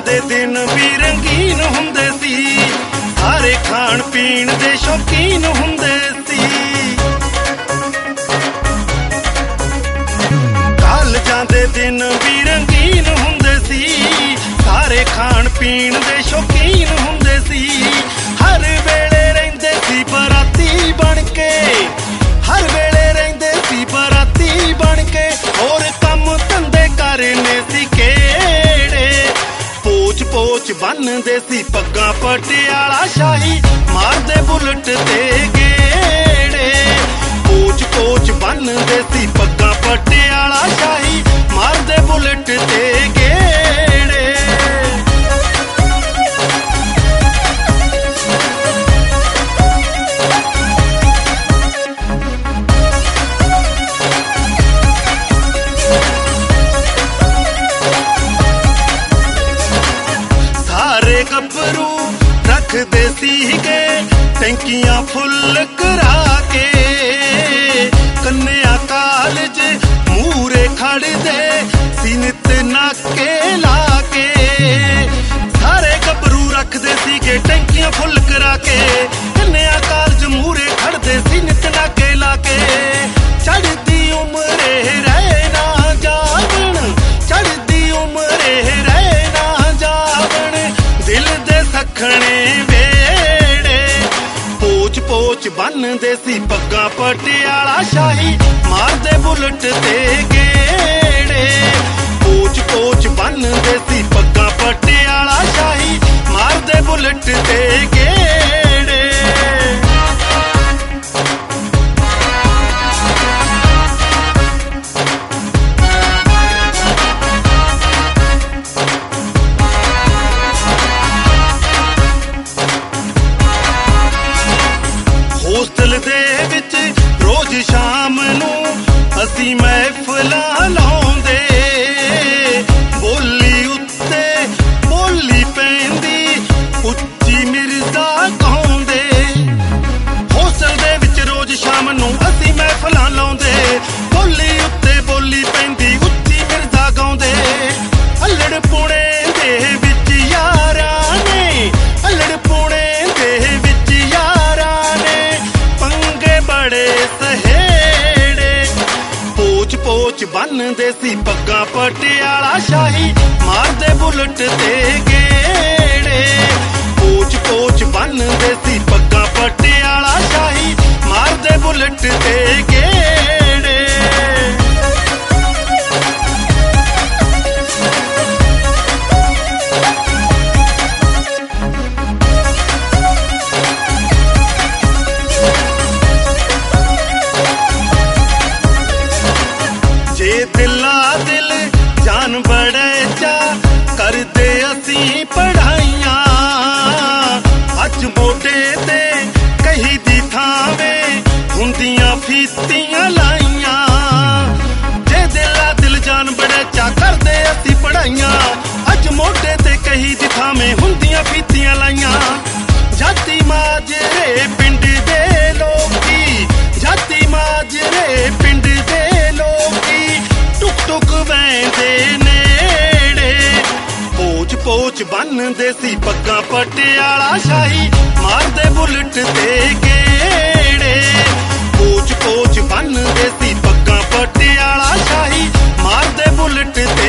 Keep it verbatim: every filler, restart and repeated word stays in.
ਜਾਂਦੇ ਦਿਨ ਵੀ ਰੰਗੀਨ ਹੁੰਦੇ ਸੀ, ਸਾਰੇ ਖਾਣ ਪੀਣ ਦੇ ਸ਼ੌਕੀਨ ਹੁੰਦੇ ਸੀ। ਕਾਲਜਾਂ ਦੇ ਦਿਨ ਵੀ ਰੰਗੀਨ ਹੁੰਦੇ ਸੀ, ਸਾਰੇ ਖਾਣ ਪੀਣ ਦੇ ਸ਼ੌਕੀਨ ਹੁੰਦੇ ਸੀ। ਹਰ ਵੇਲੇ ਰਹਿੰਦੇ ਸੀ ਬਰਾਤੀ ਬਣ ਕੇ, ਹਰ ਵੇਲੇ ਰਹਿੰਦੇ ਸੀ ਬਰਾਤੀ ਬਣ ਕੇ। ਹੋਰ ਕੰਮ ਧੰਦੇ ਕਰਨੇ ਸੀ ਕਿਹੜੇ, ਪੋਚ ਪੋਚ ਬੰਨਦੇ ਸੀ ਪੱਗਾਂ ਪਟਿਆਲਾ ਸ਼ਾਹੀ, ਮਾਰਦੇ ਬੁਲਟ ਤੇ ਗੇੜੇ। ਪੋਚ ਪੋਚ ਬੰਨਦੇ ਸੀ ਪੱਗਾਂ ਪਟਿਆਲਾ ਸ਼ਾਹੀ, ਮਾਰਦੇ ਬੁਲਟ ਤੇ ਗੇੜੇ। ਸਾਰੇ ਗੱਭਰੂ ਰੱਖਦੇ ਸੀਗੇ ਟੈਂਕੀਆਂ ਫੁੱਲ ਕਰਾ ਕੇ, ਕੰਨਿਆ ਕਾਲਜ ਮੂਰੇ ਖੜਦੇ ਸੀ ਨਿੱਤ ਨਾਕੇ ਲਾ ਕੇ। ਸਾਰੇ ਗੱਭਰੂ ਰੱਖਦੇ ਸੀਗੇ ਟੈਂਕੀਆਂ ਫੁੱਲ ਕਰਾ ਕੇ, ਕੰਨਿਆ ਕਾਲਜ ਮੂਰੇ ਖੜਦੇ ਸੀ ਨਿੱਤ ਨਾਕੇ ਲਾ ਕੇ। ਚੜ੍ਹਦੀ ਉਮਰੇ ਰਹਿ ਨਾ ਜਾਵਣ, ਚੜ੍ਹਦੀ ਉਮਰੇ ਰਹਿ ਨਾ ਜਾਵਣ, ਦਿਲ ਦੇ ਸਖਣੇ ਵੇੜੇ। ਪੋਚ ਪੋਚ ਬੰਨਦੇ ਸੀ ਪੱਗਾਂ ਪਟਿਆਲਾ ਸ਼ਾਹੀ, ਮਾਰਦੇ ਬੁਲਟ ਤੇ ਗੇੜੇ। ਪੋਚ ਪੋਚ ਬੰਨਦੇ ਸੀ ਪੱਗਾਂ ਪਟਿਆਲਾ ਸ਼ਾਹੀ, ਮਾਰਦੇ ਬੁਲਟ ਤੇ ਗੇੜੇ। ਹੋਸਟਲ ਦੇ ਵਿੱਚ ਰੋਜ਼ ਸ਼ਾਮ ਨੂੰ ਅਸੀਂ ਮਹਿਫਲਾਂ ਲਾਉਂਦੇ, ਬੋਲੀ ਉੱਤੇ ਬੋਲੀ ਪੈਂਦੀ ਉੱਚੀ ਮਿਰਜ਼ਾ ਗਾਉਂਦੇ। ਹੋਸਟਲ ਦੇ ਵਿੱਚ ਰੋਜ਼ ਸ਼ਾਮ ਨੂੰ ਅਸੀਂ ਮਹਿਫਲਾਂ ਲਾਉਂਦੇ, ਬੋਲੀ ਉੱਤੇ ਬੋਲੀ ਪੈਂਦੀ ਉੱਚੀ ਮਿਰਜ਼ਾ ਗਾਉਂਦੇ। ਅਲੜ ਪੁਣੇ ਦੇ ਵਿੱਚ ਯਾਰਾਂ ਨੇ, ਅਲੜ ਪੁਣੇ ਦੇ ਵਿੱਚ ਯਾਰਾਂ ਨੇ, ਪੰਗੇ ਬੜੇ ਸਹੇੜੇ। ਪੋਚ ਪੋਚ ਬੰਨਦੇ ਸੀ ਪੱਗਾਂ ਪਟਿਆਲਾ ਸ਼ਾਹੀ, ਮਾਰਦੇ ਬੁਲਟ ਤੇ ਗੇੜੇ। ਪੋਚ ਪੋਚ ਬੰਨਦੇ ਸੀ ਪੱਗਾਂ ਪਟਿਆਲਾ ਸ਼ਾਹੀ, ਮਾਰਦੇ ਬੁਲਟ ਤੇ ਗੇੜੇ। ਜੇ ਦਿਲਾ ਦਿਲ ਜਾਨ ਬੜੇ ਚਾ ਕਰਦੇ ਅਸੀਂ ਪੜ੍ਹਾਈਆਂ, ਅੱਜ ਮੋਢੇ ਤੇ ਕਹੀ ਦੀ ਥਾਵੇਂ ਹੁੰਦੀਆਂ ਫੀਤੀਆਂ ਲਾਈਆਂ। ਜੇ ਦਿਲਾ ਦਿਲ ਜਾਨ ਬੜੇ ਚਾ ਕਰਦੇ ਅਸੀਂ ਪੜ੍ਹਾਈਆਂ, ਅੱਜ ਮੋਢੇ ਤੇ ਕਹੀ ਦੀ ਥਾਵੇਂ ਹੁੰਦੀਆਂ ਫੀਤੀਆਂ ਲਾਈਆਂ। ਜਾਤੀ ਮਾਜਰੇ ਪਿੰਡ ਦੇ ਲੋਕੀ, ਜਾਤੀ ਮਾਜਰੇ ਪਿੰਡ ਦੇ ਲੋਕੀ, ਟੁਕ ਟੁਕ ਵੈਂਦੇ ਨੇੜੇ। ਪੋਚ ਪੋਚ ਬੰਨਦੇ ਸੀ ਪੱਗਾਂ ਪਟਿਆਲਾ ਸ਼ਾਹੀ, ਮਾਰਦੇ ਬੁਲਟ ਤੇ ਗੇੜੇ। ਪੋਚ ਪੋਚ ਬੰਨਦੇ ਸੀ ਪੱਗਾਂ ਪਟਿਆਲਾ ਸ਼ਾਹੀ, ਮਾਰਦੇ ਬੁਲਟ ਤੇ